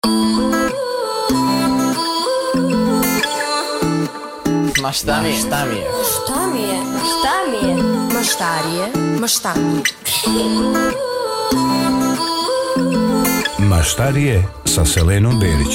Ma šta mi je? Šta mi je? Maštarije sa Selenom Berić.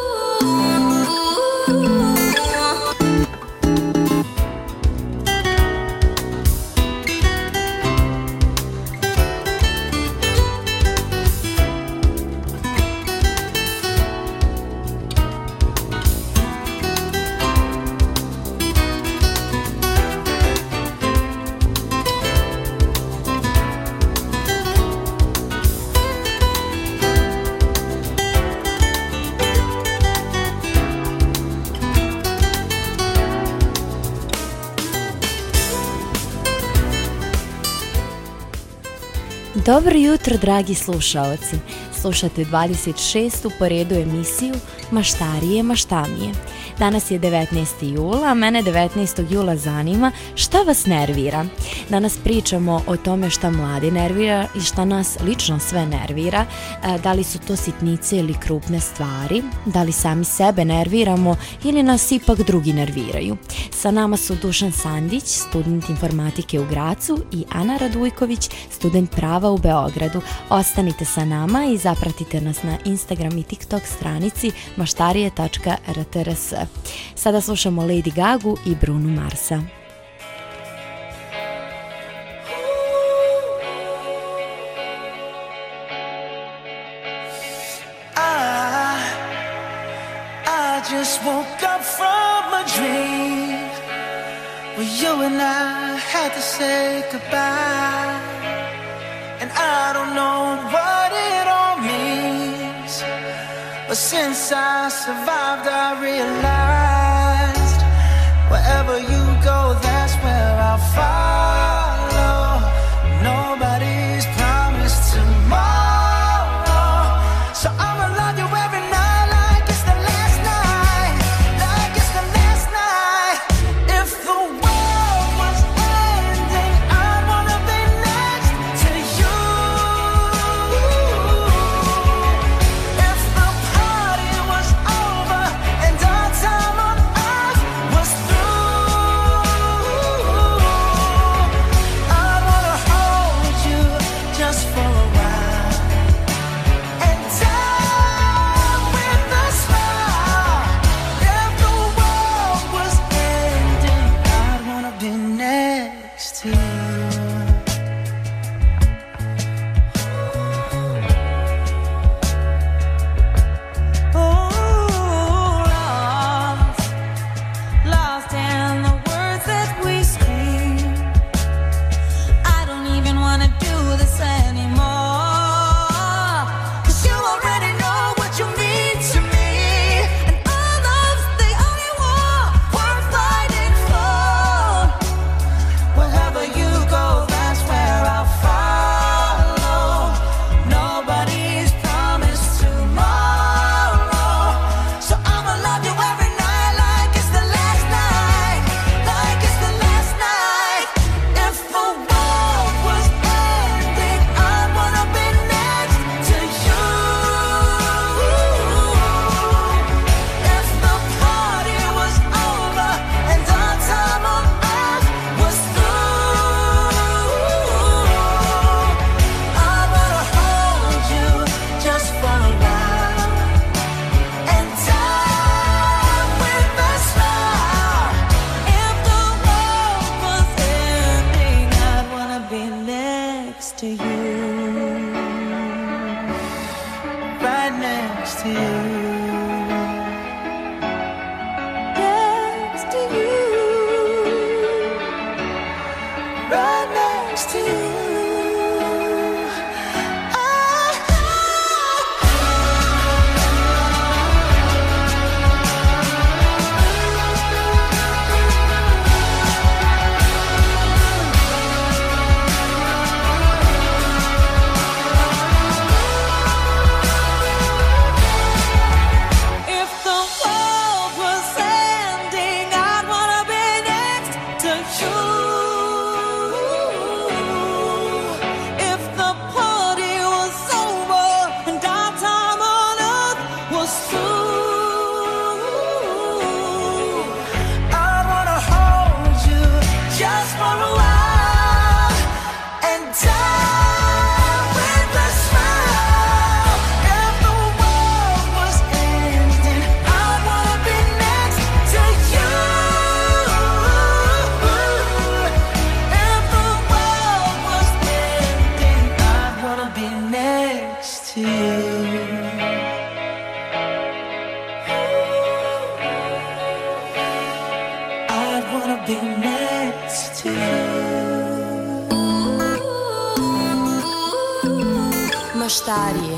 Dobro jutro, dragi slušaoci. Slušate 26. po redu emisiju Maštarije, maštamije. Danas je 19. jula, a mene 19. jula zanima šta vas nervira. Danas pričamo o tome šta mlade nervira i šta nas lično sve nervira. Da li su to sitnice ili krupne stvari, da li sami sebe nerviramo ili nas ipak drugi nerviraju. Sa nama su Dušan Sandić, student informatike u Gracu, i Ana Radujković, student prava u Beogradu. Ostanite sa nama i zapratite nas na Instagram i TikTok stranici maštarije.rtrs. Sada slušamo Lady Gagu i Bruno Marsa. I just woke up from a dream where you and I had to say goodbye, and I don't know what it all means, but since I survived I realized wherever you go, that's where I'll follow. Nobody's promised tomorrow, so I'ma love you every night like it's the last night, like it's the last night. If the world was ending, I'd wanna be next to you. If the party was over and our time on earth was through, I'd wanna hold you just for a while and die with a smile. If the world was ending, I'd wanna be next to you. Lost in the words that we scream. I don't even wanna do this anymore, 'cause you already know what you mean to me, and our love's the only war worth fighting for. Wherever you go, that's where I'll follow. Nobody's promised tomorrow, so I'ma love you every night like it's the last night, like it's the last night. If the world was ending, I'd wanna be next to you. If the party was over and our time on earth was through, I wanna hold you just for a while and die with a smile. If the world was ending, I'd wanna be next to you, right next to you, next to you, right next to you. If the world was ending, I'd wanna be next to you. us through. I wanna hold you just for a while and die with a smile. If the world was ending, I wanna be next to you. If the world was ending, I wanna be next to you. I wanna be next to you. Maštarije.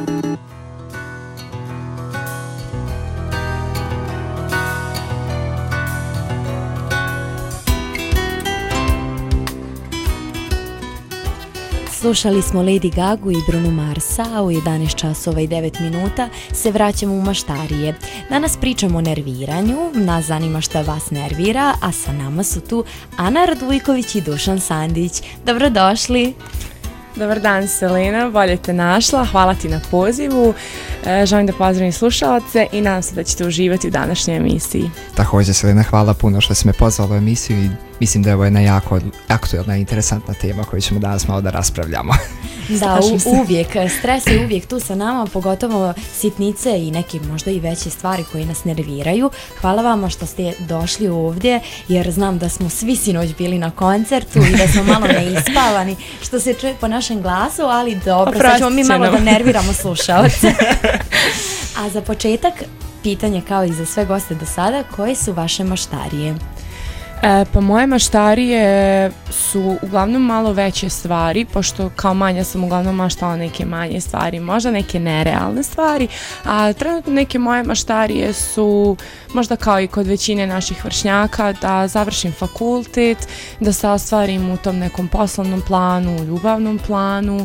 Slušali smo Lady Gagu i Bruno Marsa, a u 11 časova i 9 minuta se vraćamo u Maštarije. Danas pričamo o nerviranju, nas zanima šta vas nervira, a sa nama su tu Ana Radujković i Dušan Sandić. Dobrodošli! Dobar dan Selena, bolje te našla, hvala ti na pozivu, želim da pozdravim slušalce i nadam se da ćete uživati u današnjoj emisiji. Također Selena, hvala puno što si me pozvala u emisiju i mislim da je ovo jedna jako aktuelna i interesantna tema koju ćemo danas malo da raspravljamo. Da, uvijek, stres je uvijek tu sa nama, pogotovo sitnice i neke možda i veće stvari koje nas nerviraju. Hvala vama što ste došli ovdje, jer znam da smo svi sinoć bili na koncertu i da smo malo neispavani, što se čuje po našem glasu, ali dobro, sad ćemo mi malo da nerviramo slušalce. A za početak, pitanje kao i za sve goste do sada, koje su vaše maštarije? Pa moje maštarije su uglavnom malo veće stvari, pošto kao manja sam uglavnom maštala neke manje stvari, možda neke nerealne stvari, a trenutno neke moje maštarije su možda kao i kod većine naših vršnjaka da završim fakultet, da se ostvarim u tom nekom poslovnom planu, u ljubavnom planu,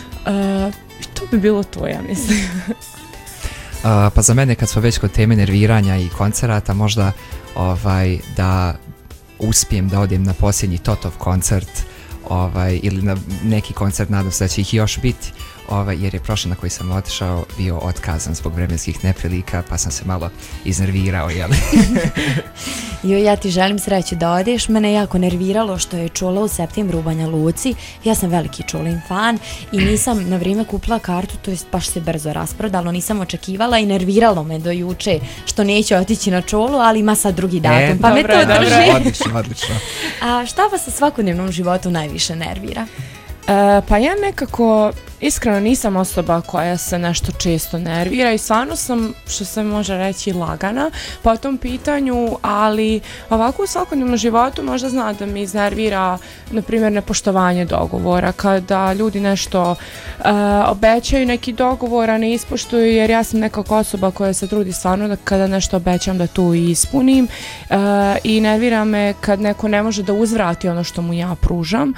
to bi bilo to, ja mislim. Pa za mene kad smo već kod teme nerviranja i koncerata, možda da uspijem da odem na posljednji Totov koncert ili na neki koncert, nadam se da će ih još biti, jer je prošle na koji sam otišao bio otkazan zbog vremenskih neprilika, pa sam se malo iznervirao, jel? Jo, ja ti želim sreću da odeš. Mene jako nerviralo što je Čula u septembru u Banja Luci. Ja sam veliki Čulin fan i nisam na vrijeme kupila kartu, to jest baš se brzo rasprodalo, nisam očekivala i nerviralo me do juče što neću otići na Čulu, ali ima sad drugi datum, pa dobro, me to drži. Odlično. A šta vas u svakodnevnom životu najviše nervira? Pa ja nekako iskreno nisam osoba koja se nešto često nervira i stvarno sam, što se može reći, lagana po tom pitanju, ali ovako u svakodnevnom životu možda znam da mi iznervira, na primjer, nepoštovanje dogovora, kada ljudi nešto obećaju neki dogovor, a ne ispoštuju, jer ja sam nekako osoba koja se trudi stvarno da kada nešto obećam da to i ispunim, i nervira me kad neko ne može da uzvrati ono što mu ja pružam.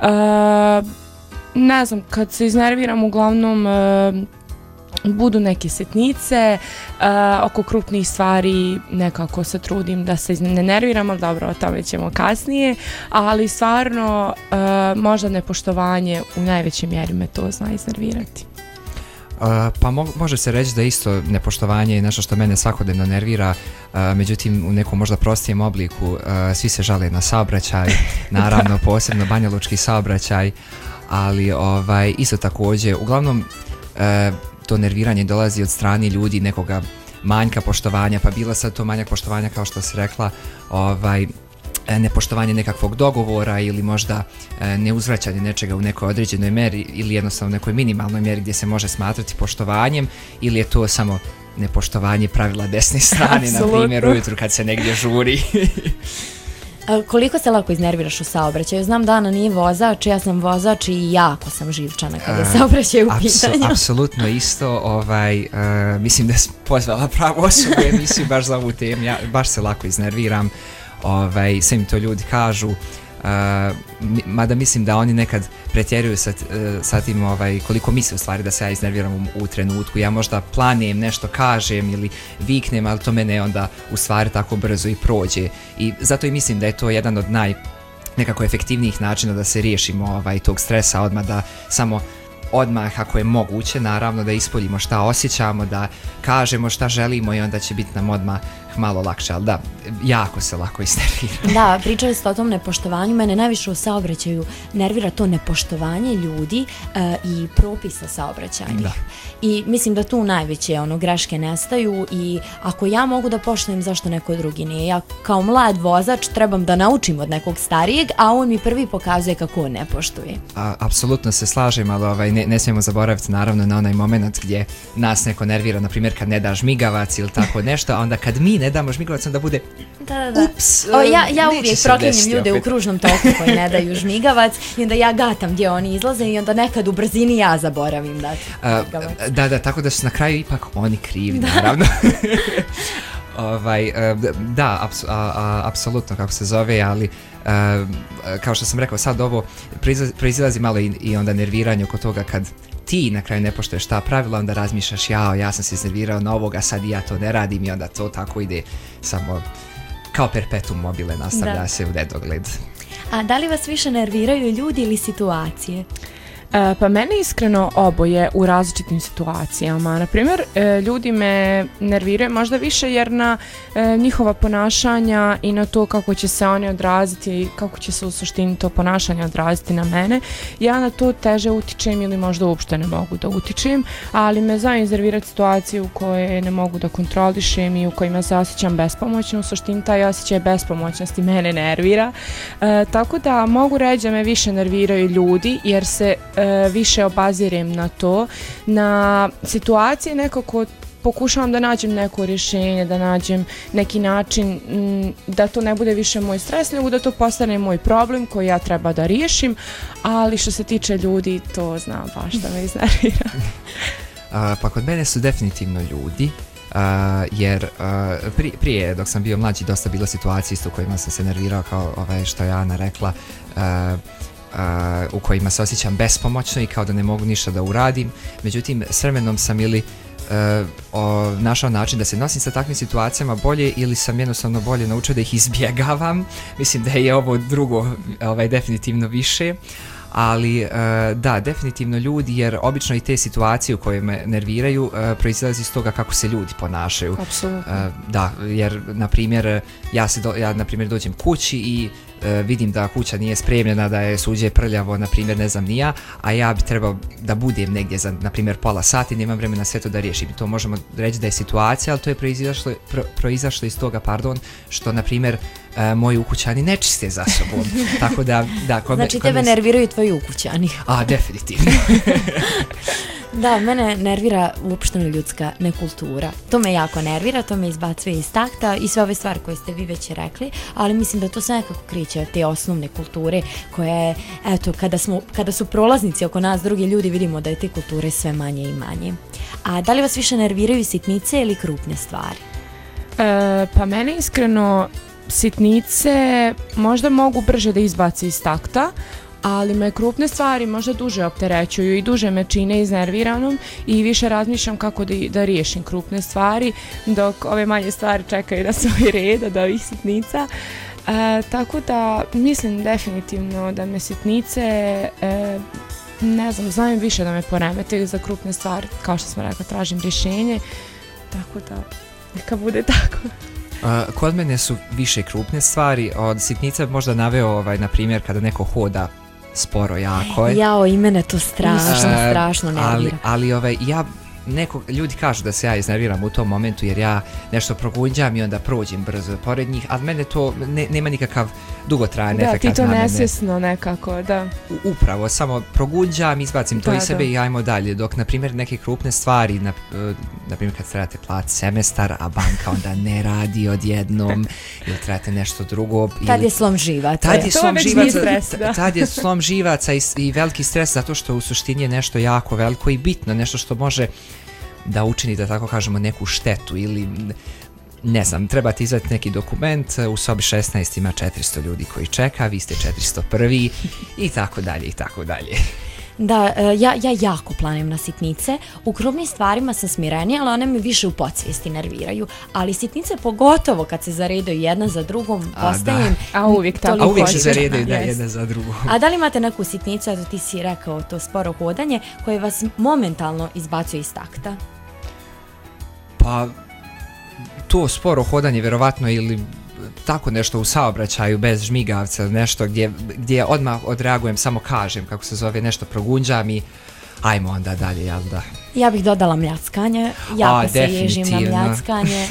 Ne znam, kad se iznerviram uglavnom budu neke sitnice, oko krupnih stvari nekako se trudim da se ne nerviram, ali dobro, o tome ćemo kasnije, ali stvarno možda nepoštovanje u najvećoj mjeri me to zna iznervirati. Pa može se reći da isto nepoštovanje je nešto što mene svakodnevno nervira, međutim u nekom možda prostijem obliku. Svi se žale na saobraćaj, naravno posebno banjalučki saobraćaj, ali isto također uglavnom to nerviranje dolazi od strane ljudi nekoga manjka poštovanja, pa bila sad to manjak poštovanja kao što si rekla, nepoštovanje nekakvog dogovora ili možda neuzvraćanje nečega u nekoj određenoj mjeri ili jednostavno nekoj minimalnoj mjeri gdje se može smatrati poštovanjem, ili je to samo nepoštovanje pravila desne strane, na primjer ujutru kad se negdje žuri. Koliko se lako iznerviraš u saobraćaju? Znam da Ana nije vozač, ja sam vozač i jako sam živčana kada je saobraćaj u pitanju. Apsolutno isto, mislim da sam pozvala pravu osobu u emisiju baš za ovu temu, ja baš se lako iznerviram, sve mi to ljudi kažu, mada mislim da oni nekad pretjeruju sa tim koliko misle u stvari da se ja iznerviram u trenutku. Ja možda planem nešto kažem ili viknem, ali to mene onda u stvari tako brzo i prođe, i zato i mislim da je to jedan od nekako efektivnijih načina da se riješimo tog stresa odmah, da samo odmah ako je moguće, naravno da ispoljimo šta osjećamo, da kažemo šta želimo i onda će biti nam odmah malo lakše, ali da, jako se lako iznervira. Da, pričali ste o tom nepoštovanju, mene najviše u saobraćaju nervira to nepoštovanje ljudi i propisa saobraćajnih. Da. I mislim da tu najveće greške nestaju i ako ja mogu da poštujem, zašto neko drugi nije? Ja kao mlad vozač trebam da naučim od nekog starijeg, a on mi prvi pokazuje kako on ne poštuje. Apsolutno se slažem, ali ne smijemo zaboraviti naravno na onaj moment gdje nas neko nervira, na primjer kad ne daš žmigavac ili tako nešto, a onda kad mi ne damo žmigavac, onda bude ups, ja uvijek proklinjem ljude u kružnom toku koji ne daju žmigavac i onda ja gatam gdje oni izlaze i onda nekad u brzini ja zaboravim dati žmigavac. Da, tako da su na kraju ipak oni krivi, naravno. Da, apsolutno kako se zove, ali kao što sam rekao sad ovo proizilazi malo i onda nerviranje oko toga kad ti na kraju ne poštuješ ta pravila, onda razmišljaš ja sam se iznervirao na ovoga, sad i ja to ne radim i onda to tako ide samo kao perpetuum mobile, nastavlja se u nedogled. A da li vas više nerviraju ljudi ili situacije? Pa mene iskreno oboje u različitim situacijama. Naprimjer, ljudi me nerviraju možda više jer na njihova ponašanja i na to kako će se oni odraziti i kako će se u suštini to ponašanje odraziti na mene. Ja na to teže utičem ili možda uopšte ne mogu da utičem, ali me znaju iznervirati situacije u koje ne mogu da kontrolišem i u kojima se osjećam bespomoćno. U suštini taj osjećaj bespomoćnosti mene nervira. Tako da mogu reći da me više nerviraju ljudi jer se više obazirem na to, na situacije nekako pokušavam da nađem neko rješenje, da nađem neki način da to ne bude više moj stres, nego da to postane moj problem koji ja treba da riješim, ali što se tiče ljudi, to znam baš da me iznervira. Pa kod mene su definitivno ljudi, jer prije dok sam bio mlađi dosta bilo situacije isto u kojima sam se nervirao kao što je Ana rekla, u kojima se osjećam bespomoćno i kao da ne mogu ništa da uradim. Međutim, s vremenom sam ili našao način da se nosim sa takvim situacijama bolje ili sam jednostavno bolje naučio da ih izbjegavam. Mislim da je ovo drugo definitivno više. Ali da, definitivno ljudi, jer obično i te situacije u koje me nerviraju proizilazi iz toga kako se ljudi ponašaju. Apsolutno. Da, jer na primjer ja na primjer dođem kući i vidim da kuća nije spremljena, da je suđe prljavo, na primjer ne znam ni ja, a ja bi trebao da budem negdje za na primjer pola sata i nemam vremena sve to da riješim. To možemo reći da je situacija, ali to je proizašlo iz toga, što na primjer moji ukućani ne čiste za sobom. Tako da znači tebe nerviraju tvoji ukućani. Definitivno. Da, mene nervira uopšteno ljudska nekultura. To me jako nervira, to me izbacuje iz takta i sve ove stvari koje ste vi već rekli, ali mislim da to sve nekako kriče te osnovne kulture koje, eto, kada su prolaznici oko nas, drugi ljudi, vidimo da je te kulture sve manje i manje. A da li vas više nerviraju sitnice ili krupne stvari? Pa mene iskreno sitnice možda mogu brže da izbaci iz takta, ali me krupne stvari možda duže opterećuju i duže me čine iznerviranom i više razmišljam kako da riješim krupne stvari, dok ove manje stvari čekaju na svoj red od ovih sitnica. Tako da mislim definitivno da me sitnice, ne znam, znam više da me poremete za krupne stvari, kao što sam rekla, tražim rješenje, tako da neka bude tako. Kod mene su više krupne stvari, od sitnica možda naveo na primjer kada neko hoda sporo jako. Jao, i mene to strašno nervira. Ali ljudi kažu da se ja iznerviram u tom momentu jer ja nešto progunđam i onda prođem brzo pored njih, ali mene to nema nikakav dugotrajan efekt na mene. Da, ti to nesvjesno nekako, da. Upravo, samo progunđam, izbacim to iz sebe i ajmo dalje, dok na primjer neke krupne stvari, na primjer kad trebate platiti semestar, a banka onda ne radi odjednom, ili trebate nešto drugo. Tad je slom živaca. Tad je slom živaca i veliki stres, zato što u suštini je nešto jako veliko i bitno, nešto što može da učini, da tako kažemo, neku štetu ili ne znam, trebate izvaditi neki dokument, u sobi 16 ima 400 ljudi koji čeka, vi ste 401 i tako dalje i tako dalje. Da, ja jako planem na sitnice. U krupnim stvarima sam smirenija, ali one mi više u podsvijesti nerviraju. Ali sitnice, pogotovo kad se zaredaju jedna za drugom, postajem uvijek tako. A uvijek se hoćeš. zaredaju Yes. jedna za drugu. A da li imate neku sitnicu, eto ti si rekao to sporo hodanje, koje vas momentalno izbacuje iz takta? Pa, to sporo hodanje vjerovatno ili tako nešto u saobraćaju bez žmigavca, nešto gdje odmah odreagujem, samo kažem kako se zove, nešto progunđam i ajmo onda dalje, jel da? Ja bih dodala mljackanje, jako se ježim na definitivno. mljackanje.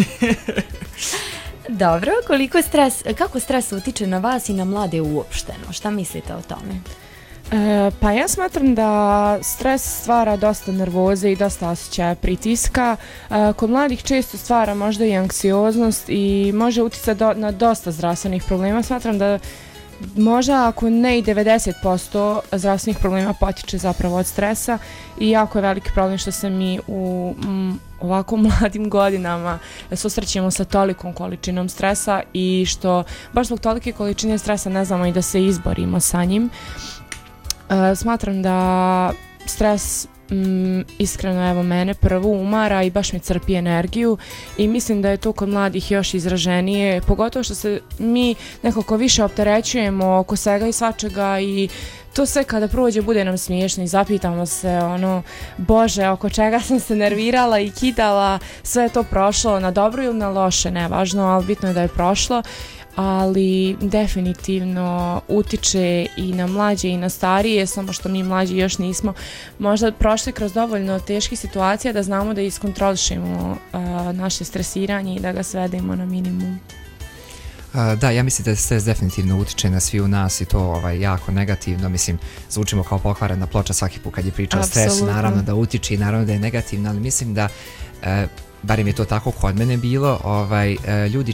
Dobro, kako stres utiče na vas i na mlade uopšteno? Šta mislite o tome? Pa ja smatram da stres stvara dosta nervoze i dosta osjećaja pritiska. Kod mladih često stvara možda i anksioznost i može utjecati na dosta zdravstvenih problema. Smatram da možda ako ne i 90% zdravstvenih problema potiče zapravo od stresa i jako je veliki problem što se mi u ovako mladim godinama susrećemo sa tolikom količinom stresa i što baš zbog tolike količine stresa ne znamo i da se izborimo sa njim. Smatram da stres iskreno evo mene prvo umara i baš mi crpi energiju i mislim da je to kod mladih još izraženije, pogotovo što se mi nekako više opterećujemo oko svega i svačega i to sve kada prođe bude nam smiješno i zapitamo se bože oko čega sam se nervirala i kidala, sve je to prošlo na dobro ili na loše, nevažno, ali bitno je da je prošlo. Ali definitivno utiče i na mlađe i na starije, samo što mi mlađi još nismo možda prošli kroz dovoljno teških situacija da znamo da iskontrolišemo naše stresiranje i da ga svedemo na minimum. Da, ja mislim da stres definitivno utiče na svi u nas i to jako negativno, mislim, zvučimo kao pokvarena ploča svaki put kad je priča o stresu, naravno da utiče i naravno da je negativno, ali mislim da, barem je to tako kod mene bilo, ljudi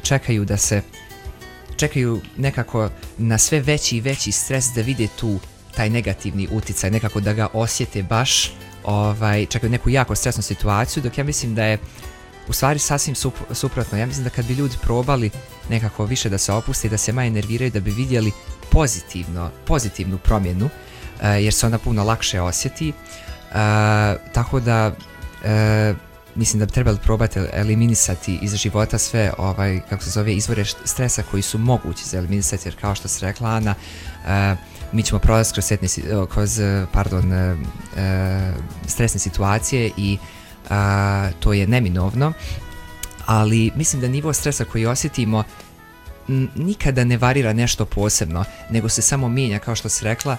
čekaju nekako na sve veći i veći stres da vide taj negativni uticaj, nekako da ga osjete baš, čekaju neku jako stresnu situaciju, dok ja mislim da je u stvari sasvim suprotno. Ja mislim da kad bi ljudi probali nekako više da se opuste i da se manje nerviraju, da bi vidjeli pozitivnu promjenu, jer se ona puno lakše osjeti, tako da mislim da bi trebali probati eliminisati iz života sve izvore stresa koji su mogući za eliminisati, jer kao što se rekla Ana, mi ćemo prolaziti kroz stresne situacije i to je neminovno, ali mislim da nivo stresa koji osjetimo nikada ne varira nešto posebno, nego se samo mijenja, kao što se rekla,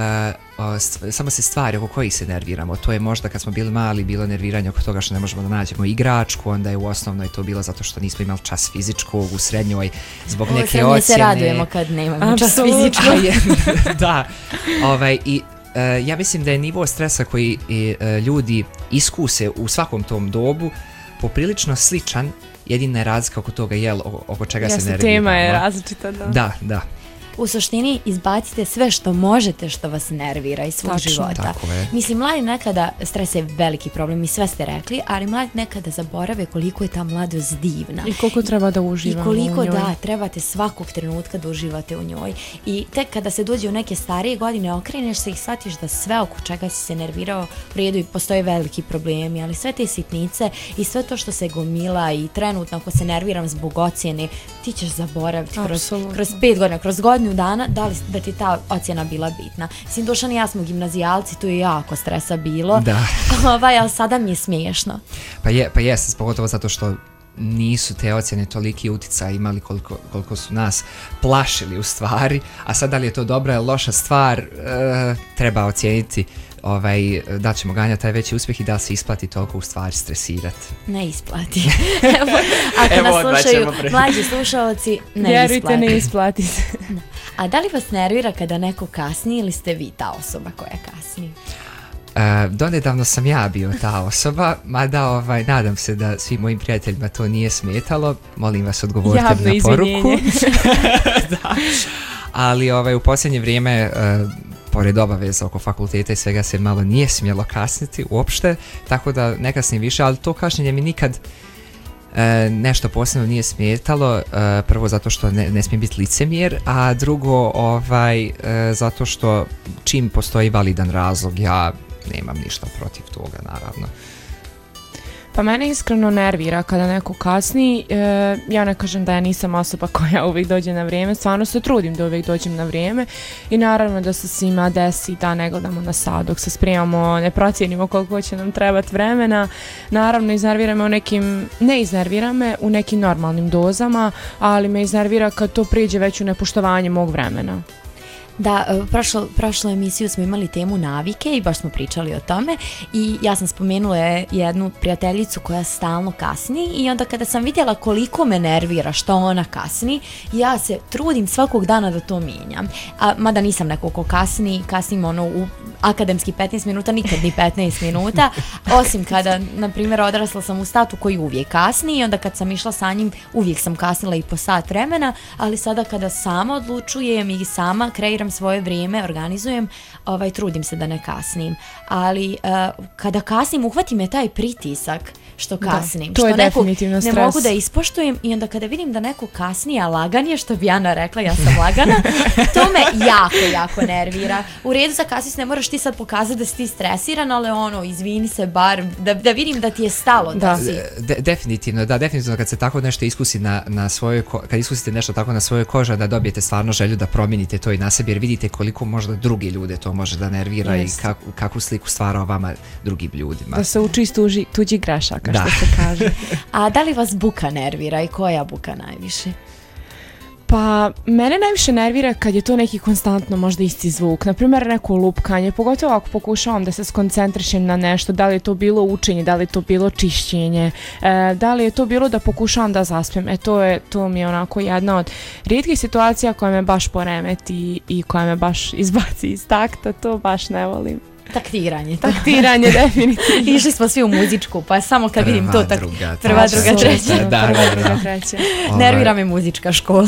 samo se stvari oko kojih se nerviramo. To je možda kad smo bili mali bilo nerviranje oko toga što ne možemo da nađemo igračku, onda je u osnovnoj to bilo zato što nismo imali čas fizičkog, u srednjoj zbog neke ocjene. Se radujemo kad nemamo čas fizičkog. Da, ja mislim da je nivo stresa koji ljudi iskuse u svakom tom dobu poprilično sličan, jedina je razlika oko toga oko čega se nerviramo. Tema je različita, da. Da. U suštini izbacite sve što možete što vas nervira iz svog života. Tako je. Mislim, mladi nekada, stres je veliki problem i sve ste rekli, ali mladi nekada zaborave koliko je ta mladost divna. I koliko treba da uživamo u njoj. I koliko trebate svakog trenutka da uživate u njoj. I tek kada se dođe u neke starije godine, okreneš se i shvatiš da sve oko čega si se nervirao u redu i postoje veliki problemi, ali sve te sitnice i sve to što se gomila i trenutno ako se nerviram zbog ocjene, ti ćeš zaboraviti kroz 5 godina, kroz godinu dana da ti ta ocjena bila bitna. Mislim, Dušan i ja smo gimnazijalci, tu je jako stresa bilo, ali sada mi je smiješno. Pa jeste, pogotovo zato što nisu te ocjene toliki uticaj imali koliko su nas plašili u stvari, a sad da li je to dobra ili loša stvar, treba ocijeniti da ćemo ganjati taj veći uspjeh i da se isplati toliko u stvari stresirati. Ne isplati. Ako nas slušaju mlađi slušalci, vjerujte, ne isplati se. A da li vas nervira kada neko kasni ili ste vi ta osoba koja kasni? Donedavno sam ja bio ta osoba, mada nadam se da svim mojim prijateljima to nije smetalo. Molim vas, odgovorite na poruku. Da. Ali u posljednje vrijeme pored obaveza oko fakulteta i svega se malo nije smjelo kasniti uopšte, tako da ne kasnim više, ali to kašnjenje mi nikad nešto posebno nije smetalo, prvo zato što ne smije biti licemjer, a drugo zato što čim postoji validan razlog, ja nemam ništa protiv toga, naravno. Pa mene iskreno nervira kada neko kasni, ja ne kažem da ja nisam osoba koja uvijek dođe na vrijeme, stvarno se trudim da uvijek dođem na vrijeme i naravno da se svima desi da ne gledamo na sat dok se spremamo, ne procijenimo koliko će nam trebati vremena, naravno ne iznervira me u nekim normalnim dozama, ali me iznervira kad to priđe već u nepoštovanje mog vremena. Da, prošlu emisiju smo imali temu navike i baš smo pričali o tome i ja sam spomenula jednu prijateljicu koja stalno kasni i onda kada sam vidjela koliko me nervira što ona kasni, ja se trudim svakog dana da to mijenjam. Mada nisam neko ko kasnim u akademski 15 minuta, nikad ni 15 minuta, osim kada, na primjer, odrasla sam u statu koji uvijek kasni i onda kad sam išla sa njim uvijek sam kasnila i po sat vremena, ali sada kada sama odlučujem i sama kreiram svoje vrijeme, organizujem, trudim se da ne kasnim. Ali kada kasnim, uhvati me taj pritisak što kasnim. To je definitivno stres. Ne mogu da ispoštujem i onda kada vidim da neko kasni, a lagan je, što bi Ana rekla, ja sam lagana, to me jako nervira. U redu za kasniti ne moraš ti sad pokazati da si ti stresiran, ali izvini se bar, da vidim da ti je stalo da si. Definitivno kad se tako nešto iskusi na svojoj kad iskusite nešto tako na svojoj koži, da dobijete stvarno želju da promijenite to i na sebi, jer vidite koliko možda drugi ljude to može da nervira i kakvu sliku stvara o vama drugim ljudima. Da se uči iz tuđih grešaka, što se kaže. A da li vas buka nervira i koja buka najviše? Pa, mene najviše nervira kad je to neki konstantno možda isti zvuk. Naprimjer, neko lupkanje, pogotovo ako pokušavam da se skoncentrišem na nešto, da li je to bilo učenje, da li je to bilo čišćenje, da li je to bilo da pokušavam da zaspem. To mi je onako jedna od rijetkih situacija koja me baš poremeti i koja me baš izbaci iz takta, to baš ne volim. Taktiranje, definitivno. Išli smo svi u muzičku, pa samo kad vidim to prva, druga, treća. Nervira me muzička škola.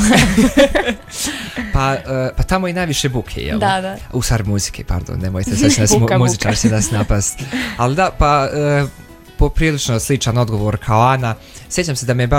Pa tamo i najviše buke, jel? Da. U stvari muzike, pardon, nemojte se muzičar će nas napast. Ali da, pa poprilično sličan odgovor kao Ana. Sjećam se da me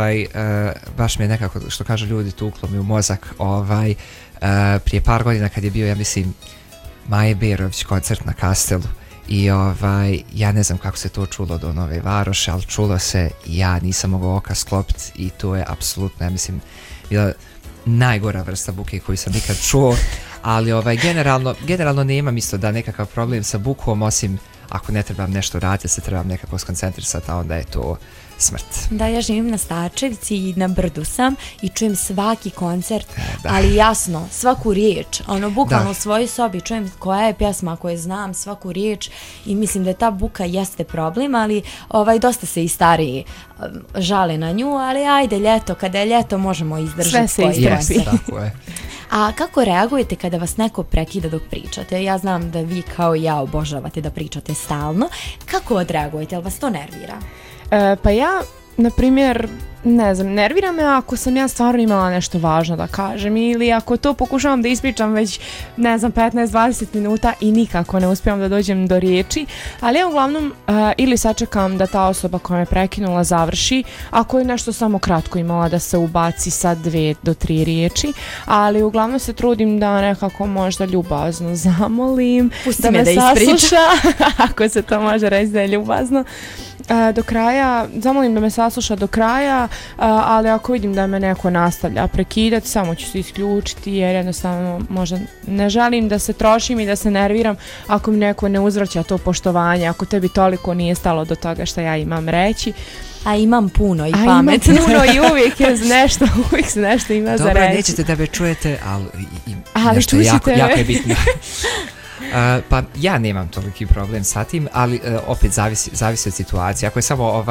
baš mi je nekako, što kažu ljudi, tuklo mi u mozak prije par godina kad je bio, ja mislim, Maje Berović koncert na Kastelu i ja ne znam kako se to čulo do Nove Varoše, ali čulo se i ja nisam mogao oka sklopiti i to je apsolutno, ja mislim, bila najgora vrsta buke koju sam nikad čuo, ali generalno nemam isto da nekakav problem sa bukom, osim ako ne trebam nešto raditi, se trebam nekako skoncentrisati, a onda je to smrt. Da, ja živim na Starčevici i na brdu sam i čujem svaki koncert, ali jasno, svaku riječ, bukvalno u svojoj sobi čujem koja je pjesma koju znam, svaku riječ i mislim da ta buka jeste problem, ali dosta se i stariji žale na nju, ali ajde ljeto, kada je ljeto možemo izdržati. Sve se istrpi. A kako reagujete kada vas neko prekida dok pričate? Ja znam da vi kao ja obožavate da pričate stalno. Kako odreagujete? Jel vas to nervira? Pa ja, na primjer, ne znam, nervira me ako sam ja stvarno imala nešto važno da kažem ili ako to pokušavam da ispričam već, ne znam, 15-20 minuta i nikako ne uspijem da dođem do riječi, ali ja uglavnom ili sačekam da ta osoba koja me prekinula završi, ako je nešto samo kratko imala da se ubaci sa 2 do 3 riječi, ali uglavnom se trudim da nekako možda ljubazno zamolim, da me sasluša, ako se to može reći da je ljubazno. Do kraja, zamolim da me sasluša do kraja, ali ako vidim da me neko nastavlja prekidati, samo ću se isključiti jer jednostavno možda ne želim da se trošim i da se nerviram ako mi neko ne uzvraća to poštovanje, ako tebi toliko nije stalo do toga što ja imam reći. A imam puno i pametno. Imam puno i uvijek se nešto ima za reći. Dobro, nećete da me čujete, ali nešto jako je bitno. Pa ja nemam toliki problem sa tim, ali opet zavisi od situacije. Ako je samo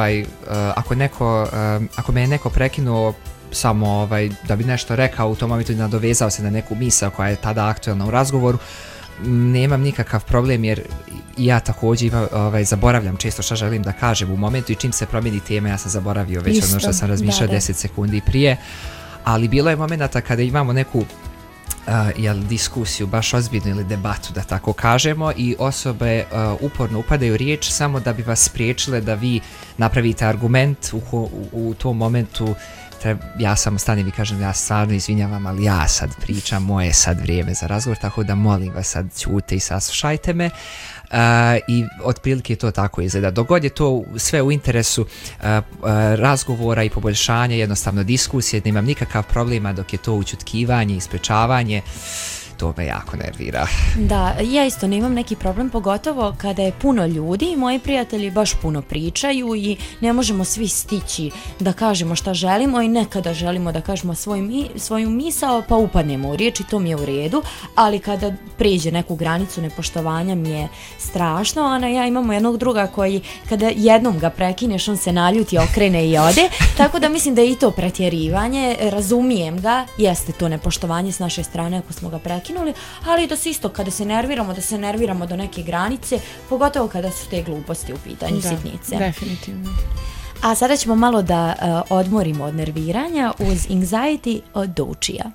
ako me je neko prekinuo samo da bi nešto rekao u tom momentu i nadovezao se na neku misao koja je tada aktualna u razgovoru, nemam nikakav problem jer ja također zaboravljam često što želim da kažem u momentu i čim se promijeni tema ja sam zaboravio već ono što sam razmišljao 10 sekundi prije, ali bilo je momenata kada imamo neku diskusiju, baš ozbiljnu ili debatu, da tako kažemo, i osobe uporno upadaju u riječ samo da bi vas spriječile da vi napravite argument u tom momentu. Ja samo stanem i kažem, ja stvarno izvinjavam, ali ja sad pričam, moje sad vrijeme za razgovor, tako da molim vas sad ćute i saslušajte me. I otprilike to tako izgleda. Dok god je to sve u interesu razgovora i poboljšanja, jednostavno diskusije, ne imam nikakav problema, dok je to ućutkivanje i sprečavanje, to me jako nervira. Da, ja isto nemam neki problem, pogotovo kada je puno ljudi i moji prijatelji baš puno pričaju i ne možemo svi stići da kažemo šta želimo i nekada želimo da kažemo svoju misao pa upadnemo u riječ i to mi je u redu, ali kada pređe neku granicu nepoštovanja mi je strašno. Ana i ja imamo jednog druga koji kada jednom ga prekineš on se naljuti, okrene i ode, tako da mislim da je i to pretjerivanje, razumijem ga, jeste to nepoštovanje s naše strane ako smo ga prekinuli, ali da se isto kada se nerviramo, da se nerviramo do neke granice, pogotovo kada su te gluposti u pitanju, sitnice. Definitivno. A sada ćemo malo da odmorimo od nerviranja uz Anxiety od Doechia.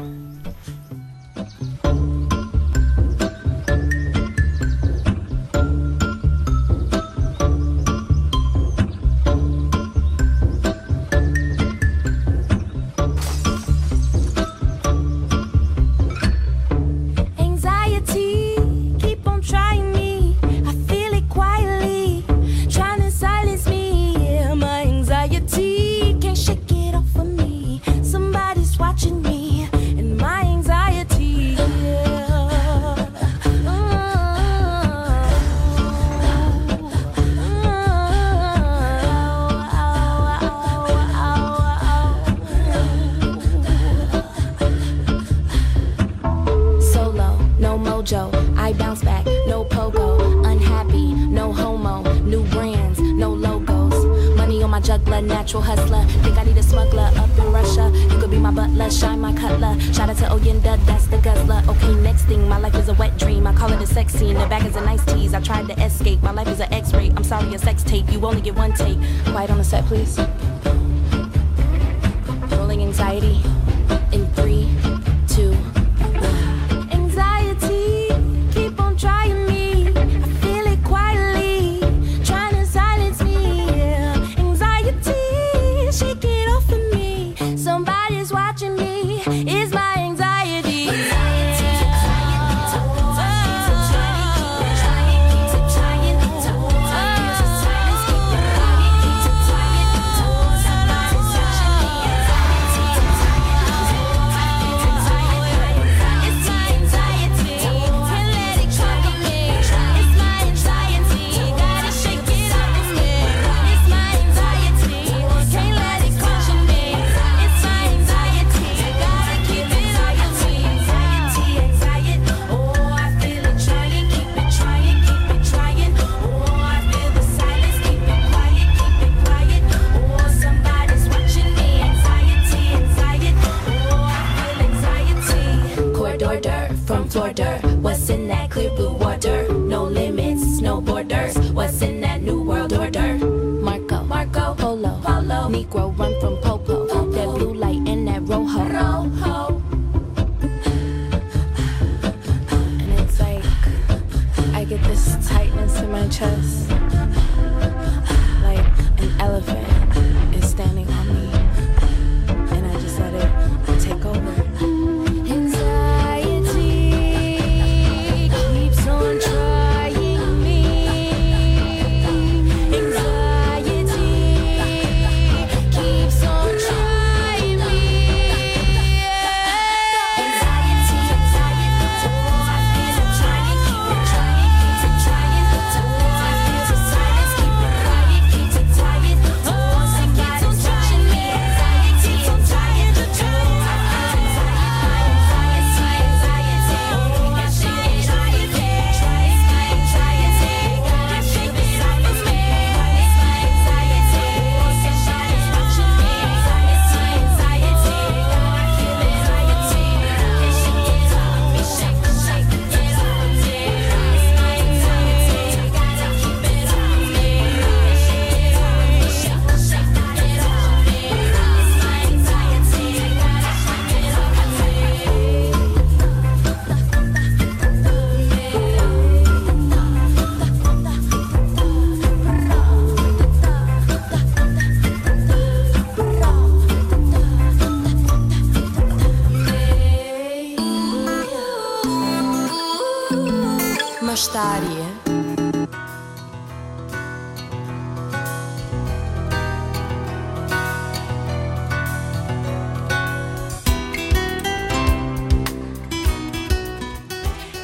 I bounce back, no pogo, unhappy, no homo, new brands, no logos, money on my juggler, natural hustler, think I need a smuggler up in Russia, you could be my butler, shine my cutler, shout out to Oyenda, that's the guzzler, okay next thing, my life is a wet dream, I call it a sex scene, the bag is a nice tease, I tried to escape, my life is an x-ray, I'm sorry a sex tape, you only get one take, quiet on the set please, rolling anxiety, in 3, 2, trying me, I feel it quietly, trying to silence me, anxiety, shake it off of me, somebody's watching me, it's my anxiety.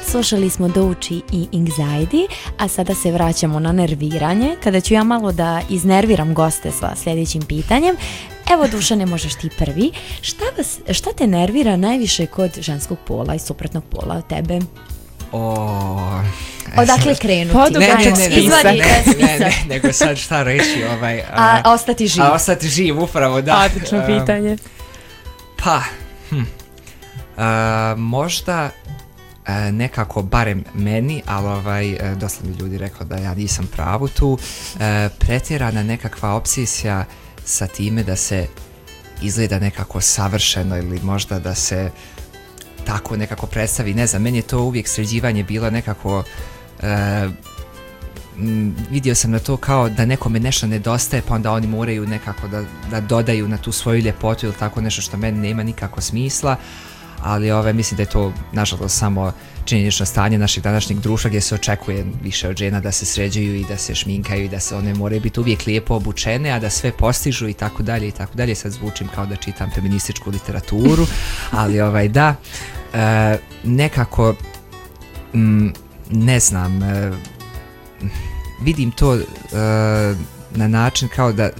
Slušali smo Doechii i Anxiety, a sada se vraćamo na nerviranje, kada ću ja malo da iznerviram goste sa sljedećim pitanjem. Evo, Dušane, možeš ti prvi. Šta te nervira najviše kod ženskog pola i suprotnog pola od tebe? Odakle krenuti? Ne, nego sad šta reći, ostati živ. Ostati živ, upravo, da. Odlično pitanje. Pa, možda nekako, barem meni, ali dosta mi ljudi rekao da ja nisam pravu tu, pretjerana nekakva obsesija sa time da se izgleda nekako savršeno ili možda da se tako nekako predstavi, ne znam, meni je to uvijek sređivanje bilo nekako, vidio sam na to kao da nekome nešto nedostaje, pa onda oni moraju nekako da dodaju na tu svoju ljepotu ili tako nešto što meni nema nikako smisla, ali mislim da je to nažalost samo činjenično stanje našeg današnjeg društva gdje se očekuje više od žena da se sređuju i da se šminkaju i da se one moraju biti uvijek lijepo obučene, a da sve postižu i tako dalje i tako dalje. Sad zvučim kao da čitam feminističku literaturu, ali da, nekako ne znam, vidim to na način kao da,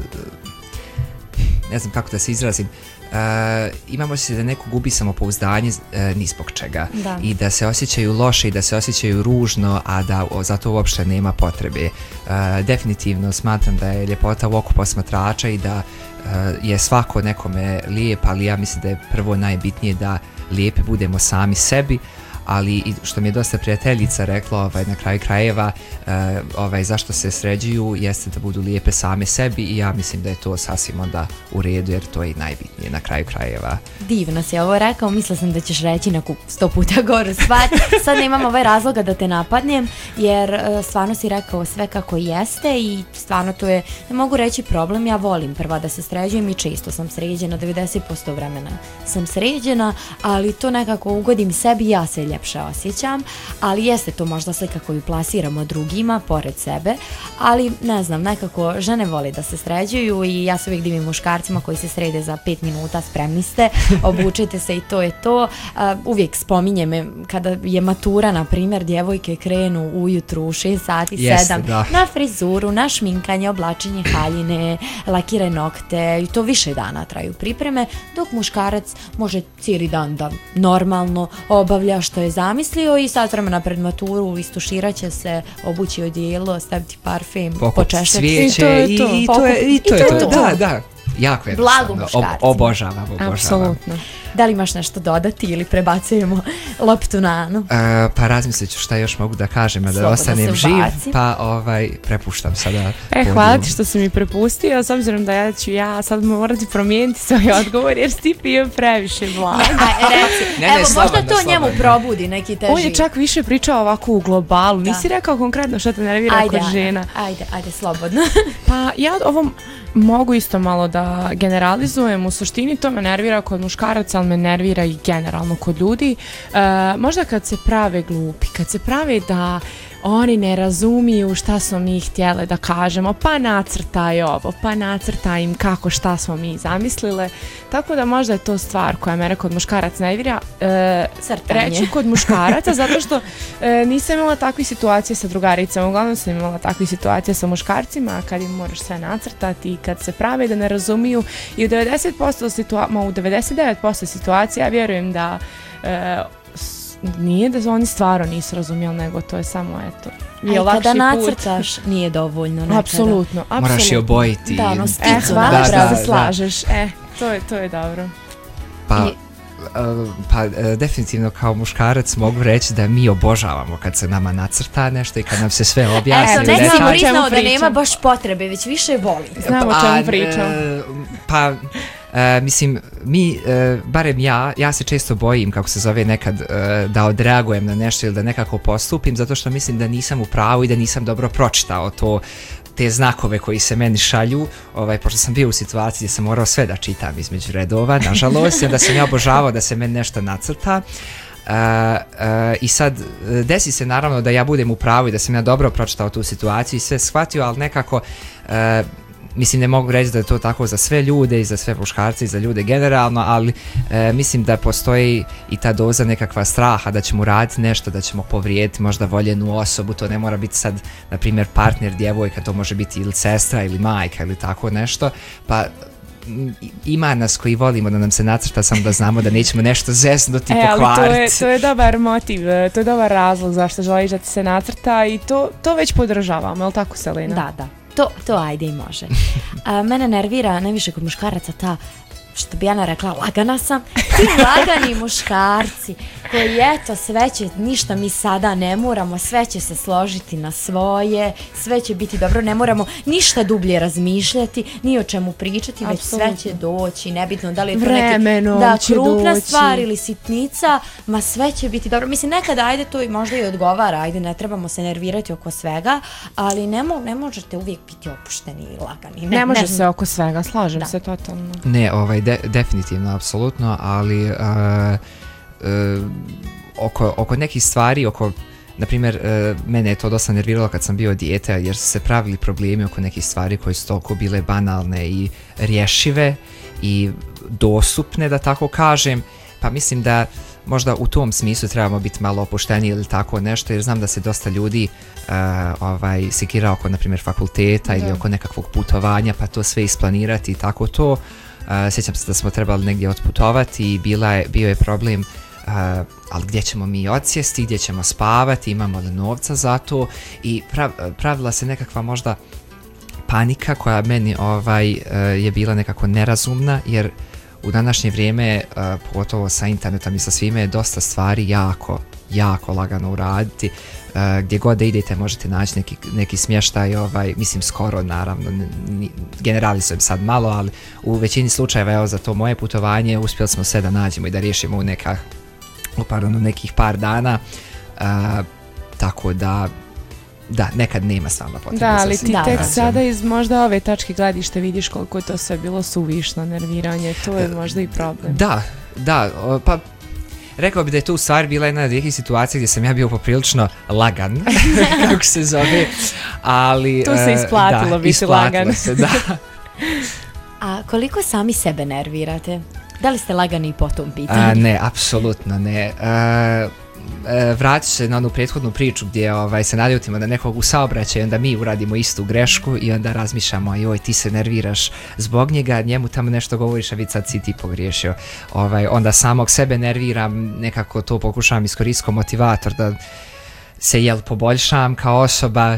ne znam kako da se izrazim, imamo se da neko gubi samopouzdanje ni zbog čega i da se osjećaju loše i da se osjećaju ružno, a da za to uopšte nema potrebe. Definitivno smatram da je ljepota u oku posmatrača i da je svako nekome lijep, ali ja mislim da je prvo najbitnije da lijepi budemo sami sebi, ali i što mi je dosta prijateljica rekla na kraju krajeva, zašto se sređuju jeste da budu lijepe same sebi i ja mislim da je to sasvim onda u redu jer to je i najbitnije na kraju krajeva. Divno si ovo rekao, mislila sam da ćeš reći neku 100 puta goru stvar. Sad nemam razloga da te napadnem jer stvarno si rekao sve kako jeste i stvarno to je, ne mogu reći problem, ja volim prva da se sređujem i često sam sređena, 90% vremena sam sređena, ali to nekako ugodim sebi, ja se ljepše osjećam, ali jeste to možda slika koju plasiramo drugima pored sebe, ali ne znam, nekako žene vole da se sređuju i ja se uvijek divim muškarcima koji se srede za 5 minuta, spremni ste, obučite se i to je to. Uvijek spominjem kada je matura, na primjer, djevojke krenu ujutru u 6 sati, 7, na frizuru, na šminkanje, oblačenje haljine, lakiraj nokte i to više dana traju pripreme, dok muškarac može cijeli dan da normalno obavlja što je zamislio i sat vremena pred maturu istuširat će se, obući odijelo, staviti parfem, počešljati svijeće i to je to. Da. Jako je obožavam. Apsolutno. Da li imaš nešto dodati ili prebacujemo loptu na Anu? Pa razmislit ću šta još mogu da kažem, da ostanem živ, pa prepuštam sada. Hvala ti što si mi prepustio, s obzirom da ću ja sad morati promijeniti svoj odgovor jer si ti pio previše blago. Možda to njemu probudi neki teži. On je čak više pričao ovako u globalu, nisi rekao konkretno što te nervira kod žena. Ajde, slobodno. Pa ja ovom mogu isto malo da generalizujem, u suštini to me nervira kod muškaraca, ali me nervira i generalno kod ljudi. Možda kad se prave glupi, kad se prave da oni ne razumiju šta smo mi htjele da kažemo, pa nacrtaj ovo, pa nacrtaj im kako šta smo mi zamislile, tako da možda je to stvar koja mene kod muškaraca nervira. Reći kod muškaraca, zato što nisam imala takve situacije sa drugaricama, uglavnom sam imala takve situacije sa muškarcima, kad im moraš sve nacrtati i kad se prave da ne razumiju i u 99% situacija ja vjerujem da nije da oni stvarno nisu razumjeli, nego to je samo eto. Kada nacrtaš nije dovoljno nekada. Apsolutno. Moraš je obojiti. Da, ono skicu. Hvala da se slažeš. To je dobro. Pa definitivno kao muškarac mogu reći da mi obožavamo kad se nama nacrta nešto i kad nam se sve objasni. Nek si priznao da nema baš potrebe, već više voli. Znam o čemu pričam. Pa mislim, mi, barem ja se često bojim, kako se zove nekad, da odreagujem na nešto ili da nekako postupim, zato što mislim da nisam u pravu i da nisam dobro pročitao te znakove koji se meni šalju, pošto sam bio u situaciji gdje sam morao sve da čitam između redova, nažalost, da sam ja obožavao da se meni nešto nacrta. I sad desi se naravno da ja budem u pravu i da sam ja dobro pročitao tu situaciju i sve shvatio, ali nekako mislim ne mogu reći da je to tako za sve ljude i za sve muškarce i za ljude generalno, ali mislim da postoji i ta doza nekakva straha da ćemo raditi nešto, da ćemo povrijediti možda voljenu osobu, to ne mora biti sad na primjer partner, djevojka, to može biti ili sestra ili majka ili tako nešto, pa ima nas koji volimo da nam se nacrta, samo da znamo da nećemo nešto zeznuti, pokvariti. Ali to je dobar motiv, to je dobar razlog zašto želiš da ti se nacrta i to već podržavamo, je li tako, Selena? Da. To ajde i može. Mene nervira najviše kod muškaraca ta, što bi Ana rekla, lagana sam. Ti lagani muškarci koji eto sve će, ništa mi sada ne moramo, sve će se složiti na svoje, sve će biti dobro, ne moramo ništa dublje razmišljati, ni o čemu pričati, već sve će doći, nebitno da li je to neki krupna stvar ili sitnica, ma sve će biti dobro. Mislim, nekada ajde to možda i odgovara, ajde ne trebamo se nervirati oko svega, ali ne možete uvijek biti opušteni i lagani. Ne može se oko svega, slažem se totalno. Ne, definitivno, apsolutno, ali oko nekih stvari, na primjer, mene je to dosta nerviralo kad sam bio dijete, jer su se pravili problemi oko nekih stvari koje su toliko bile banalne i rješive i dostupne, da tako kažem, pa mislim da možda u tom smislu trebamo biti malo opušteniji ili tako nešto, jer znam da se dosta ljudi sekira oko, na primjer, fakulteta ili oko nekakvog putovanja, pa to sve isplanirati i tako to. Sjećam se da smo trebali negdje otputovati i bio je problem, ali gdje ćemo mi odsjesti, gdje ćemo spavati, imamo li novca za to, i pravila se nekakva možda panika koja meni je bila nekako nerazumna, jer u današnje vrijeme, pogotovo sa internetom i sa svime, je dosta stvari jako lagano uraditi. Gdje god da idete možete naći neki smještaj, mislim skoro, naravno, generalizujem sad malo, ali u većini slučajeva, evo, za to moje putovanje uspjeli smo sve da nađemo i da riješimo u nekih par dana, tako da nekad nema stvarno potrebe. Da, ali ti tek sada iz možda ove tačke gledište vidiš koliko je to sve bilo suvišno nerviranje, to je možda i problem. Da, pa rekao bi da je to u stvari bila jedna od nekih situacija gdje sam ja bio poprilično lagan, kako se zove, ali... Tu se isplatilo biti lagan. Se, da. A koliko sami sebe nervirate? Da li ste lagani i po tom pitanju? Ne, apsolutno ne. Vratit se na onu prethodnu priču gdje se naljutimo na nekog u saobraćaju, onda mi uradimo istu grešku i onda razmišljamo, joj, ti se nerviraš zbog njega, njemu tamo nešto govoriš, a vid sad si ti pogriješio. Onda samog sebe nerviram, nekako to pokušavam iskoristiti kao motivator da se poboljšam kao osoba,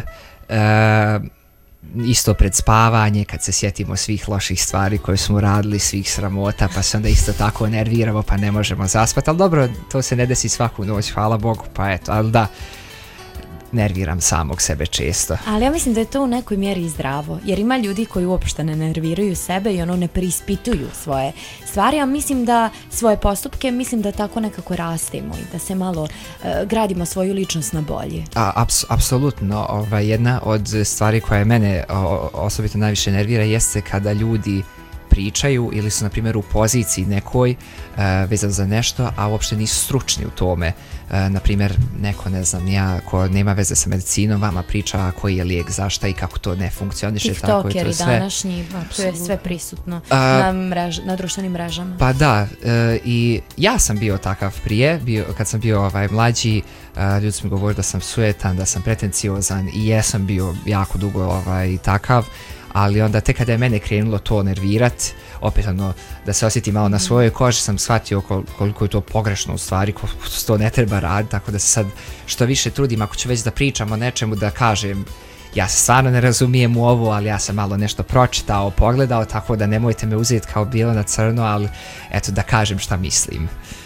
isto pred spavanje, kad se sjetimo svih loših stvari koje smo radili, svih sramota, pa se onda isto tako nerviramo, pa ne možemo zaspati, ali dobro, to se ne desi svaku noć, hvala Bogu, pa eto, ali da, nerviram samog sebe često. Ali ja mislim da je to u nekoj mjeri zdravo, jer ima ljudi koji uopšte ne nerviraju sebe i ne preispituju svoje stvari, a mislim da svoje postupke, mislim da tako nekako rastemo i da se malo gradimo svoju ličnost na bolje. Apsolutno, jedna od stvari koja mene osobito najviše nervira jeste kada ljudi pričaju ili su, na primjer, u poziciji nekoj vezano za nešto, a uopšte nisu stručni u tome. Na primjer, neko, ne znam, ko nema veze sa medicinom, vama priča koji je lijek, zašta i kako to ne funkcioniše. TikTokeri današnji, to je sve prisutno na društvenim mrežama. Pa da, i ja sam bio takav prije, kad sam bio mlađi, ljudi su mi govorili da sam sujetan, da sam pretenciozan, i jesam bio jako dugo takav, ali onda tek kada je mene krenulo to nervirat, opet da se osjetim malo na svojoj koži, sam shvatio koliko je to pogrešno u stvari, koliko to ne treba raditi, tako da se sad što više trudim, ako ću već da pričam o nečemu, da kažem, ja se stvarno ne razumijem u ovo, ali ja sam malo nešto pročitao, pogledao, tako da nemojte me uzeti kao bijelo na crno, ali eto, da kažem šta mislim.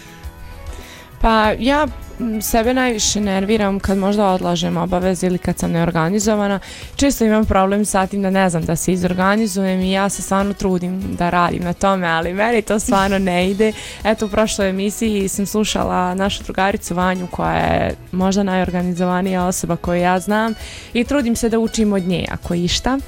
Pa ja sebe najviše nerviram kad možda odlažem obaveze ili kad sam neorganizovana. Često imam problem sa tim da ne znam da se izorganizujem i ja se stvarno trudim da radim na tome, ali meni to stvarno ne ide. Eto, u prošloj emisiji sam slušala našu drugaricu Vanju, koja je možda najorganizovanija osoba koju ja znam, i trudim se da učim od nje ako išta.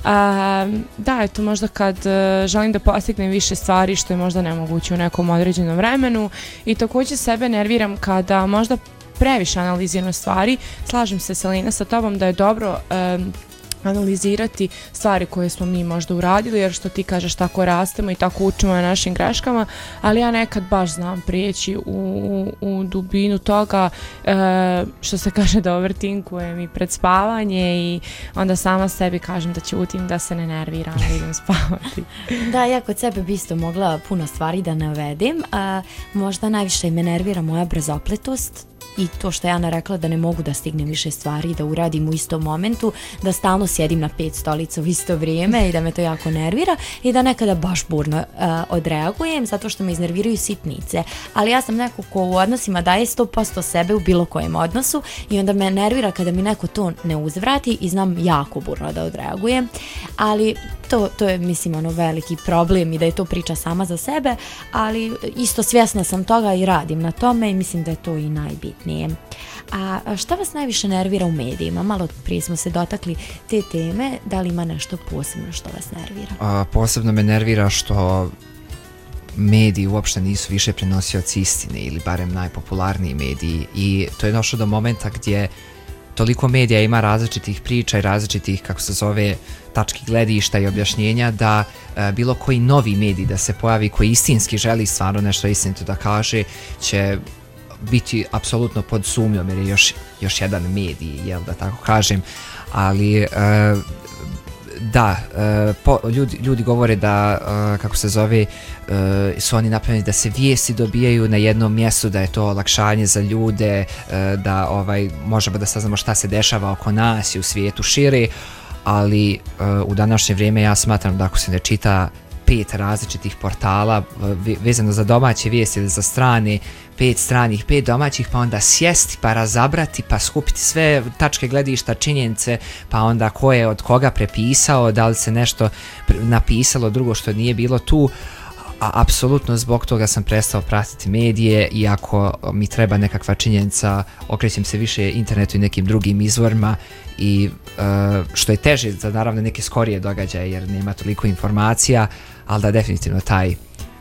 Da, eto, možda kad želim da postignem više stvari što je možda nemoguće u nekom određenom vremenu, i također sebe nerviram kada možda previše analiziram stvari. Slažem se, Selena, sa tobom da je dobro analizirati stvari koje smo mi možda uradili, jer što ti kažeš, tako rastemo i tako učimo na našim greškama, ali ja nekad baš znam prijeći u dubinu toga, što se kaže da overtinkujem i pred spavanje i onda sama sebi kažem da ćutim, da se ne nerviram, da idem spavati. Da, ja kod sebe bi isto mogla puno stvari da navedim, možda najviše me nervira moja brzopletost, i to što je Ana rekla da ne mogu da stignem više stvari i da uradim u istom momentu, da stalno sjedim na 5 stolica u isto vrijeme i da me to jako nervira i da nekada baš burno odreagujem zato što me iznerviraju sitnice, ali ja sam neko ko u odnosima daje 100% sebe u bilo kojem odnosu i onda me nervira kada mi neko to ne uzvrati i znam jako burno da odreagujem, ali to je mislim ono veliki problem i da je to priča sama za sebe, ali isto svjesna sam toga i radim na tome i mislim da je to i najbitnije. A šta vas najviše nervira u medijima? Malo prije smo se dotakli te teme, da li ima nešto posebno što vas nervira? Posebno me nervira što mediji uopšte nisu više prenosioci istine ili barem najpopularniji mediji i to je došlo do momenta gdje toliko medija ima različitih priča i različitih, kako se zove, tački gledišta i objašnjenja da bilo koji novi medij da se pojavi koji istinski želi stvarno nešto istinito da kaže će biti apsolutno pod sumnjom jer je još jedan medij, jel da tako kažem, ali da, ljudi govore da, kako se zove, su oni napravljeni da se vijesti dobijaju na jednom mjestu, da je to olakšanje za ljude, da možemo da saznamo šta se dešava oko nas i u svijetu šire, ali u današnje vrijeme ja smatram da ako se ne čita 5 različitih portala vezano za domaće vijesti ili za strane, 5 stranih, 5 domaćih, pa onda sjesti, pa razabrati, pa skupiti sve tačke gledišta, činjenice, pa onda ko je od koga prepisao, da li se nešto napisalo drugo što nije bilo tu, a apsolutno zbog toga sam prestao pratiti medije i ako mi treba nekakva činjenica, okrećem se više internetu i nekim drugim izvorima i što je teže za naravno neke skorije događaje jer nema toliko informacija, ali da definitivno taj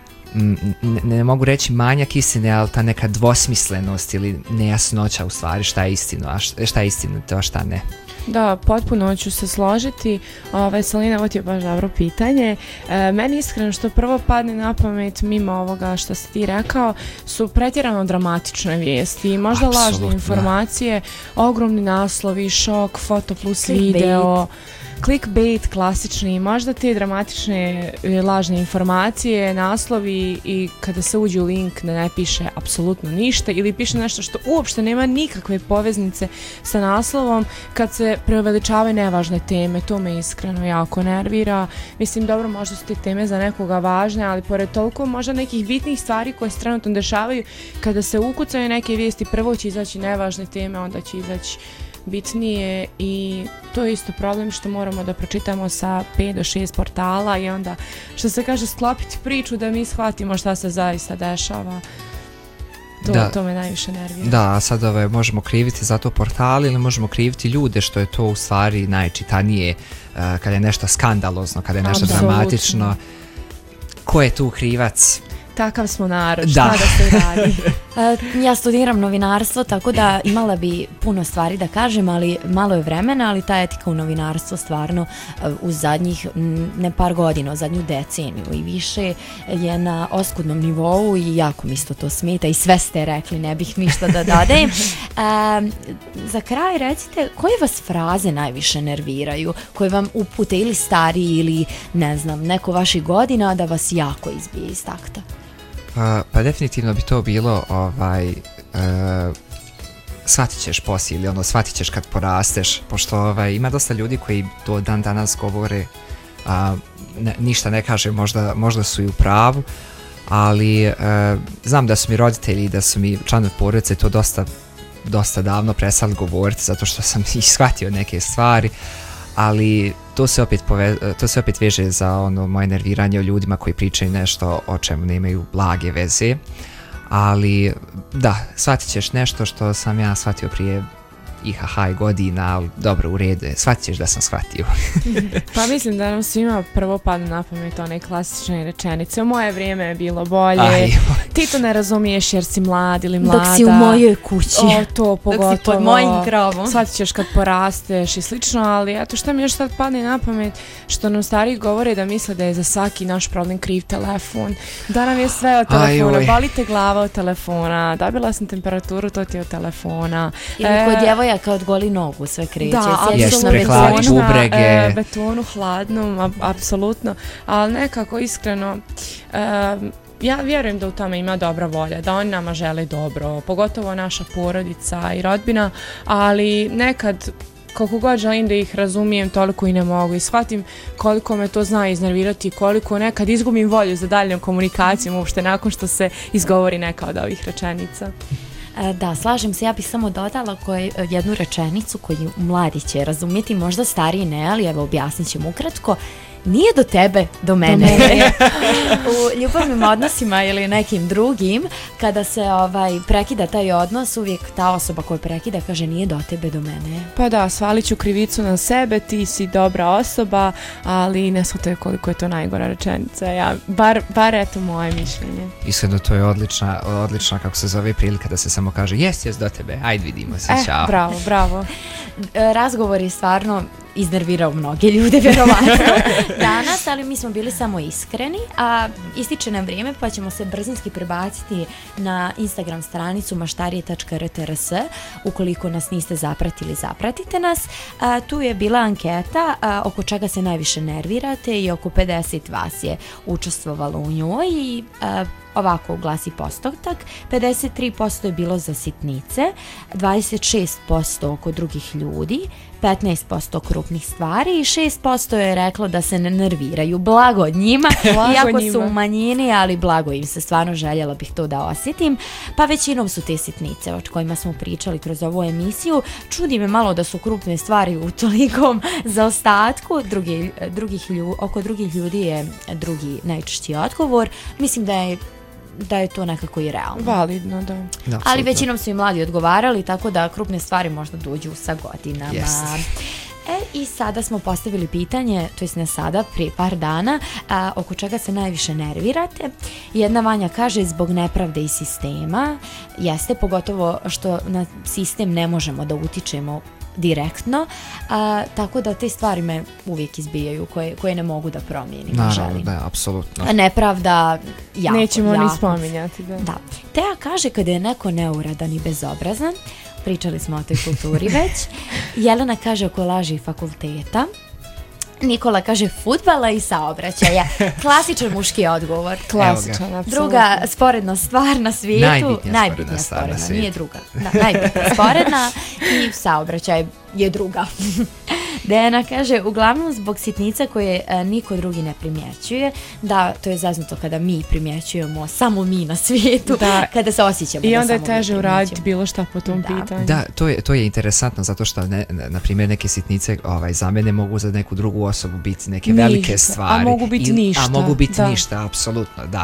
ne mogu reći manjak istine, ali ta neka dvosmislenost ili nejasnoća u stvari šta je istinito, a šta ne. Da, potpuno ću se složiti. Selina, ovo ti je baš dobro pitanje. Meni iskreno što prvo padne na pamet mimo ovoga što si ti rekao su pretjerano dramatične vijesti, možda lažne informacije, ogromni naslovi, šok, foto plus video, clickbait klasični, možda te dramatične lažne informacije, naslovi i kada se uđe u link da ne piše apsolutno ništa ili piše nešto što uopšte nema nikakve poveznice sa naslovom, kad se preuveličavaju nevažne teme, to me iskreno jako nervira. Mislim, dobro, možda su te teme za nekoga važne, ali pored toliko možda nekih bitnih stvari koje se trenutno dešavaju, kada se ukucaju neke vijesti, prvo će izaći nevažne teme, onda će izaći bitnije i to je isto problem što moramo da pročitamo sa 5 do 6 portala i onda, što se kaže, sklopiti priču da mi shvatimo šta se zaista dešava. To me najviše nervira. Da, sad možemo kriviti za to portali ili možemo kriviti ljude što je to u stvari najčitanije kada je nešto skandalozno, kada je nešto dramatično. Ko je tu krivac? Takav smo narod, šta da se radi. Ja studiram novinarstvo, tako da imala bi puno stvari da kažem, ali malo je vremena, ali ta etika u novinarstvu stvarno u zadnjih ne par godina, u zadnju deceniju i više je na oskudnom nivou i jako mi isto to smeta i sve ste rekli, ne bih ništa da dodam. Za kraj recite, koje vas fraze najviše nerviraju, koje vam upute ili stariji ili ne znam, neko vaših godina da vas jako izbije iz takta? Pa definitivno bi to bilo shvatit ćeš poslije ili shvatit ćeš kad porasteš, pošto ima dosta ljudi koji do dan danas govore ništa ne kaže, možda su i u pravu, ali znam da su mi roditelji i da su mi članovi porodice to dosta davno prestali govoriti zato što sam i shvatio neke stvari, ali to se opet veže za moje nerviranje o ljudima koji pričaju nešto o čemu nemaju blage veze, ali da, shvatit ćeš nešto što sam ja shvatio prije i godina, ali dobro, u redu je, shvatit ćeš da sam shvatio. Pa mislim da nam svima prvo padne na pamet one klasične rečenice. U moje vrijeme je bilo bolje, ti to ne razumiješ jer si mlad ili mlada. Dok si u mojoj kući. To pogotovo. Dok si pod mojim krovom. Shvatit ćeš kad porasteš i slično, ali eto što mi još sad padne na pamet, što nam stariji govore da misle da je za svaki naš problem kriv telefon, da nam je sve od telefona, boli te glava od telefona, dobila sam temperaturu, to ti je od telefona. Ili kod djevojaka odgoli nogu, sve kreće. Da, Jes, prehladiš bubrege. Betonu hladnom, apsolutno, ali nekako iskreno, ja vjerujem da u tome ima dobra volja, da oni nama žele dobro, pogotovo naša porodica i rodbina, ali nekad koliko god želim da ih razumijem, toliko i ne mogu i shvatim koliko me to zna iznervirati i koliko nekad izgubim volju za daljnjom komunikacijom uopšte nakon što se izgovori neka od ovih rečenica. Da, slažem se, ja bih samo dodala jednu rečenicu koju mladi će razumjeti, možda stariji ne, ali evo objasnit ćemo ukratko. Nije do tebe, do mene. U ljubavnim odnosima ili nekim drugim, kada se prekida taj odnos, uvijek ta osoba koja prekida kaže nije do tebe, do mene. Pa da, svalit ću krivicu na sebe, ti si dobra osoba, ali ne shvataju koliko je to najgora rečenica. Bar eto moje mišljenje. Iskreno, to je odlična kako se zove prilika da se samo kaže jes do tebe, ajde vidimo se, čao. Bravo. Razgovor je stvarno iznervirao mnoge ljude, vjerovatno, danas, ali mi smo bili samo iskreni, a ističe nam vrijeme pa ćemo se brzinski prebaciti na Instagram stranicu maštarije.rtrs. Ukoliko nas niste zapratili, zapratite nas. Tu je bila anketa oko čega se najviše nervirate i oko 50 vas je učestvovalo u njoj i ovako glasi postotak. 53% je bilo za sitnice, 26% oko drugih ljudi, 15% krupnih stvari i 6% je reklo da se ne nerviraju. Blago njima, iako su u manjini, ali blago im se, stvarno željela bih to da osjetim. Pa većinom su te sitnice o kojima smo pričali kroz ovu emisiju. Čudi me malo da su krupne stvari u tolikom zaostatku. Oko drugih ljudi je drugi najčešći odgovor. Mislim da je to nekako i realno. Validno, da. Ali većinom su i mladi odgovarali, tako da krupne stvari možda dođu sa godinama. I sada smo postavili pitanje, to jest ne sada, prije par dana, oko čega se najviše nervirate. Jedna Vanja kaže zbog nepravde i sistema. Jeste, pogotovo što na sistem ne možemo da utičemo direktno, tako da te stvari me uvijek izbijaju koje ne mogu da promijenim. Naravno, da, apsolutno. Nepravda jako. Nećemo ni spominjati. Da. Teja kaže kada je neko neuradan i bezobrazan, pričali smo o toj kulturi već. Jelena kaže oko laži i fakulteta. Nikola kaže fudbala i saobraćaja. Klasičan muški odgovor. Klasičan, apsolutno. Druga sporedna stvar na svijetu. Najbitnija sporedna, nije druga. Najbitnija sporedna i saobraćaj je druga. Dejana kaže, uglavnom zbog sitnica koje niko drugi ne primjećuje. Da, to je zaznuto kada mi primjećujemo, samo mi na svijetu, kada se osjećamo. I onda je teže uraditi bilo šta po tom pitanju. Da, to je interesantno zato što, na primjer, neke sitnice za mene mogu za neku drugu osobu biti neke velike stvari. A mogu biti ništa. A mogu biti ništa, apsolutno, da.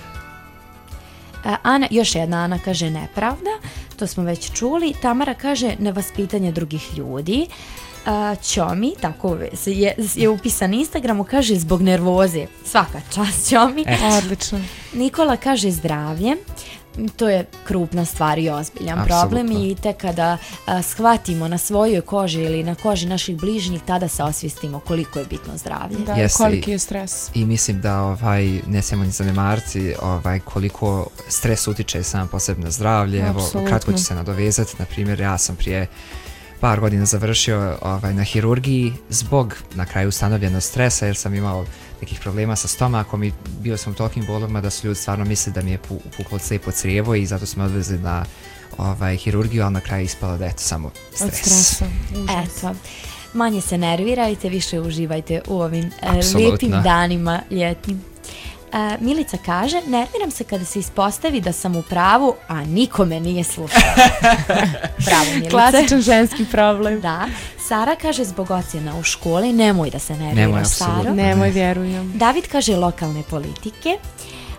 Još jedna Ana kaže nepravda, to smo već čuli. Tamara kaže nevaspitanje drugih ljudi. Ćomi, tako je upisan na Instagramu, kaže zbog nervoze. Svaka čast Ćomi. Odlično. Nikola kaže zdravlje. To je krupna stvar i ozbiljan problem i tek kada shvatimo na svojoj koži ili na koži naših bližnjih, tada se osvijestimo koliko je bitno zdravlje. Da, koliki je stres. I mislim da ne smijemo ni zanemariti koliko stres utiče sam posebno na zdravlje. Evo, kratko ću se nadovezati. Na primjer, ja sam prije par godina završio na hirurgiji zbog na kraju ustanovljenog stresa jer sam imao nekih problema sa stomakom i bio sam u tolikim bolovima da su ljudi stvarno mislili da mi je puklo slijepo crijevo i zato smo odvezli na hirurgiju, ali na kraju ispalo da je to samo stres. Eto, manje se nervirajte, više uživajte u ovim lijepim danima ljetnim. Milica kaže, nerviram se kada se ispostavi da sam u pravu, a nikome nije slušao. Bravo, Milice. Klasičan ženski problem. Da. Sara kaže zbog ocjena u školi, nemoj da se nerviraš, Saro. Nemoj, vjerujem. David kaže lokalne politike.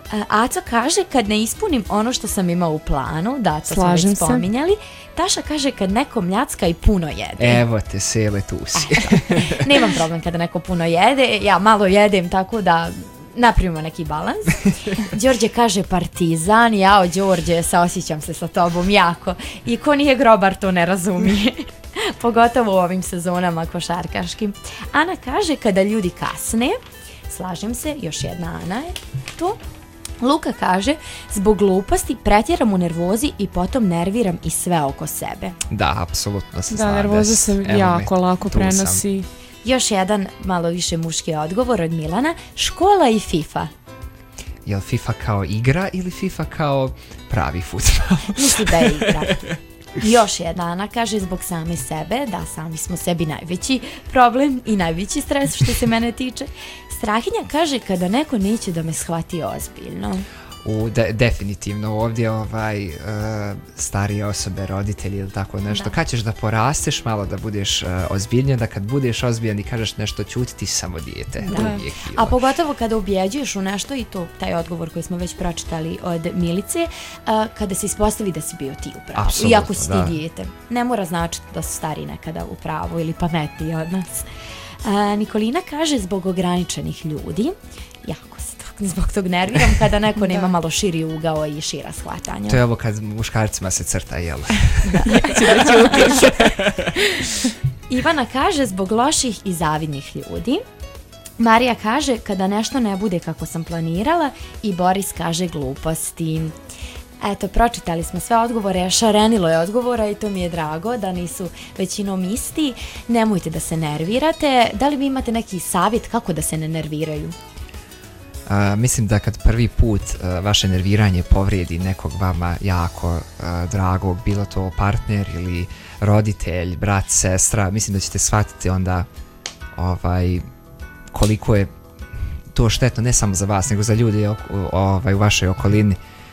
Aco kaže kad ne ispunim ono što sam imao u planu, da, to smo već spominjali. Taša kaže kad neko mljacka i puno jede. Evo te, Sele, tu si. Nemam problem kada neko puno jede, ja malo jedem tako da napravimo neki balans. Đorđe kaže Partizan, jao Đorđe, saosjećam se sa tobom jako. I ko nije grobar to ne razumije. Pogotovo u ovim sezonama košarkaškim. Ana kaže kada ljudi kasne, slažem se, još jedna Ana je tu. Luka kaže, zbog gluposti pretjeram u nervozi i potom nerviram i sve oko sebe. Da, apsolutno se Da, nervoza se jako lako prenosi. Još jedan malo više muški odgovor od Milana, škola i FIFA. Jel FIFA kao igra ili FIFA kao pravi fudbal? Mislim da je igra. Još jedna Ana kaže zbog same sebe, da sami smo sebi najveći problem i najveći stres što se mene tiče. Strahinja kaže kada neko neće da me shvati ozbiljno. Definitivno ovdje starije osobe, roditelji ili tako nešto. Kad ćeš da porasteš malo, da budeš ozbiljnija, da kad budeš ozbiljan i kažeš nešto, ćuti, ti si samo dijete. A pogotovo kada ubjeđuješ u nešto, i to taj odgovor koji smo već pročitali od Milice, kada se ispostavi da si bio ti u pravu, iako si ti dijete. Ne mora značiti da su stari nekada u pravu ili pametniji od nas. Nikolina kaže zbog ograničenih ljudi, jako se zbog tog nerviram kada neko nema malo širi ugao i šira shvatanja. To je ovo kad muškarcima se crta, jel? Ivana kaže zbog loših i zavidnih ljudi. Marija kaže kada nešto ne bude kako sam planirala i Boris kaže gluposti. Eto, pročitali smo sve odgovore, šarenilo je odgovora i to mi je drago da nisu većinom isti. Nemojte da se nervirate. Da li vi imate neki savjet kako da se ne nerviraju? Mislim da kad prvi put vaše nerviranje povrijedi nekog vama jako dragog, bilo to partner ili roditelj, brat, sestra, mislim da ćete shvatiti onda koliko je to štetno ne samo za vas, nego za ljude u vašoj okolini.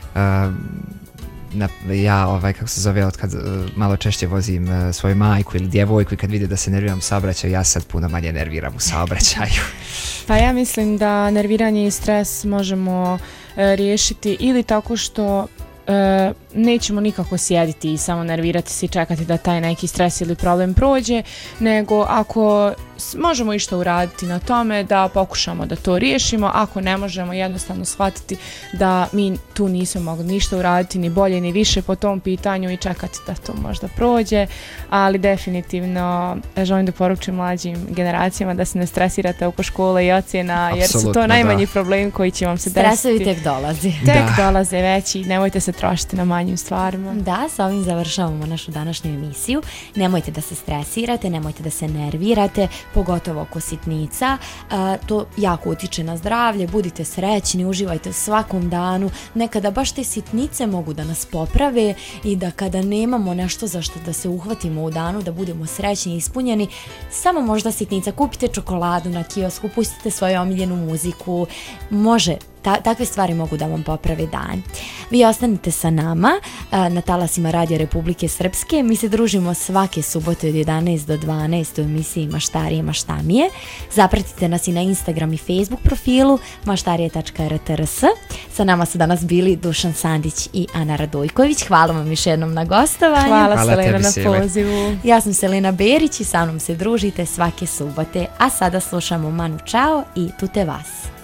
Ja, kako se zove, od kad malo češće vozim svoju majku ili djevojku i kad vide da se nerviram u saobraćaju, ja sad puno manje nerviram u saobraćaju. Pa ja mislim da nerviranje i stres možemo riješiti ili tako što nećemo nikako sjediti i samo nervirati se i čekati da taj neki stres ili problem prođe, nego ako možemo išta uraditi na tome da pokušamo da to riješimo, ako ne možemo jednostavno shvatiti da mi tu nismo mogli ništa uraditi ni bolje ni više po tom pitanju i čekati da to možda prođe, ali definitivno želim da poručim mlađim generacijama da se ne stresirate oko škole i ocjena, jer su to najmanji problem koji će vam se desiti. Stresovi tek dolazi. Dolaze veći, nemojte se trošiti na manjim stvarima. Da, sa ovim završavamo našu današnju emisiju. Nemojte da se stresirate, nemojte da se nervirate, pogotovo oko sitnica. To jako utiče na zdravlje, budite srećni, uživajte u svakom danu. Nekada baš te sitnice mogu da nas poprave i da kada nemamo nešto za što da se uhvatimo u danu, da budemo srećni i ispunjeni, samo možda sitnica, kupite čokoladu na kiosku, pustite svoju omiljenu muziku, može. Takve stvari mogu da vam poprave dan. Vi ostanite sa nama na talasima Radio Republike Srpske. Mi se družimo svake subote od 11 do 12 u emisiji Maštarije Maštamije. Zapratite nas i na Instagram i Facebook profilu maštarije.rtrs. Sa nama su danas bili Dušan Sandić i Ana Radojković. Hvala vam još jednom na gostovanju. Hvala Selena na pozivu. Ja sam Selena Berić i sa mnom se družite svake subote. A sada slušamo Manu Čao i Tute vas.